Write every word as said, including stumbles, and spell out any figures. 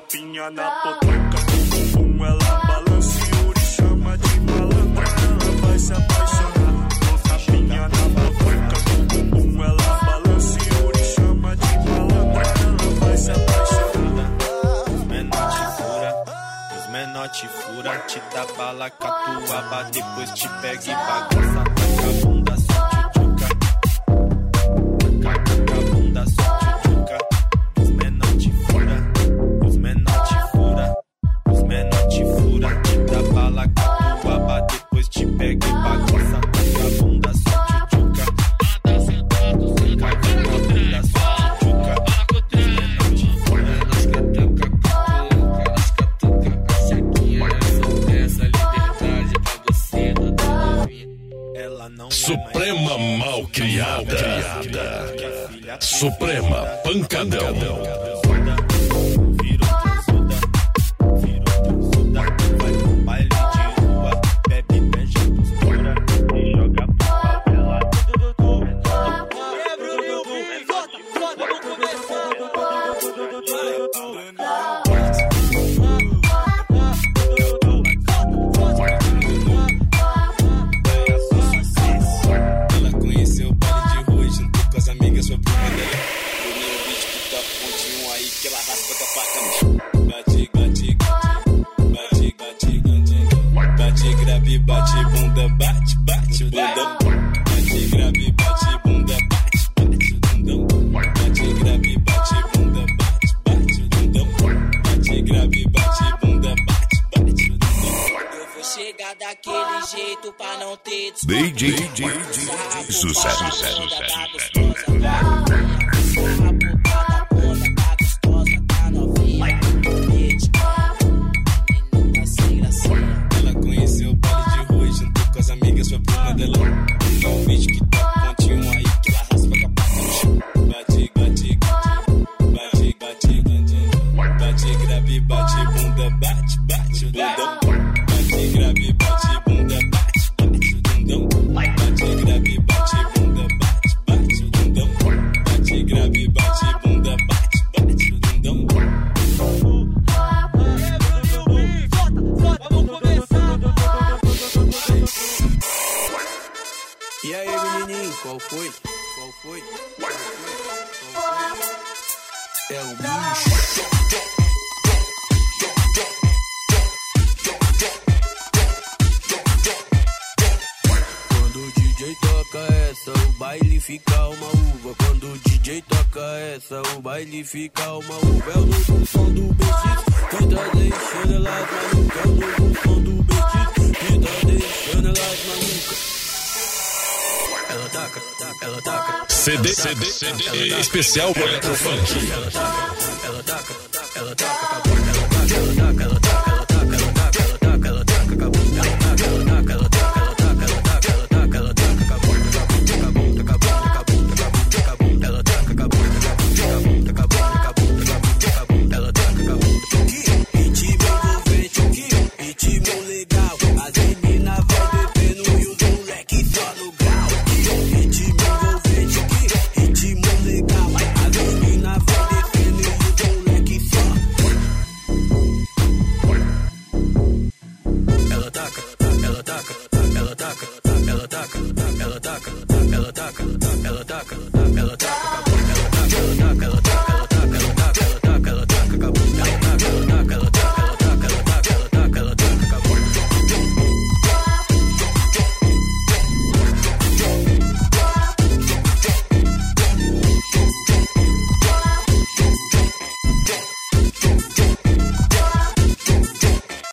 tapinha na potranca. Bumbum, ela balança e Yuri chama de malandra. Ela vai se apaixonar. Dou tapinha na potranca. Bumbum, ela balança e Yuri chama de malandra. Ela vai se apaixonar. Os menor te fura, os menor te fura, te dá bala, catuaba, depois te pega e bagunça. Taca a bunda, só tchutchuca. Taca a bunda, só tchutchuca. Os menor te fura, os menor te fura, os menor te fura, te dá bala, catuaba, depois te pega e bagunça. Taca a bunda, só tchutchuca. Taca a bunda, só tchutchuca. Suprema Malcriada, Suprema Pancadão. Virou transuda, virou transuda. Vai pro baile de rua, bebe, beija, postura e joga pra favela. Ela conheceu o baile de rua e juntou com as amigas, foi pro Mandela. Eu nem o vídeo que tá pontinho aí que ela raspa com a faca. Bate, bate, bate, bate, bate, bate, grave, bate, bunda, bate, bate, bunda. Bate, grave, bate, bunda, bate, bate, bundão. Bate, grave, bate, bunda, bate, bate, bundão. Bate, grave, bate, bunda, bate, bate, bundão. Eu vou chegar daquele jeito pra não ter D J Sucesso, sucesso, sucesso. Ela conheceu o baile de rua e juntou com as amigas, foi pro Mandelão. Tem um vídeo que tá pontinho aí que ela raspa com a placa no chão. Bate, bate, bate, bate, bate, bate, grave, bate, bunda, bate, bate, bundão. Bate, grave, bate, bunda, bate, bate, bundão. Bate, grave, bate, bunda, bate, bate, bundão. Bate, grave, bate, bunda, bate, bate, bundão. E aí, menininho, qual foi? Qual foi? Qual foi? Qual foi? É o bicho. Quando o D J toca essa, o baile fica uma uva. Quando o D J toca essa, o baile fica uma uva. É o novo som do B X que tá deixando elas malucas. É o novo som do B X que tá deixando elas malucas. Ela taca, ela taca. C D, C D, C D especial Electrofunk. Ela taca, ela taca, ela taca, ela taca, ela taca, ela taca.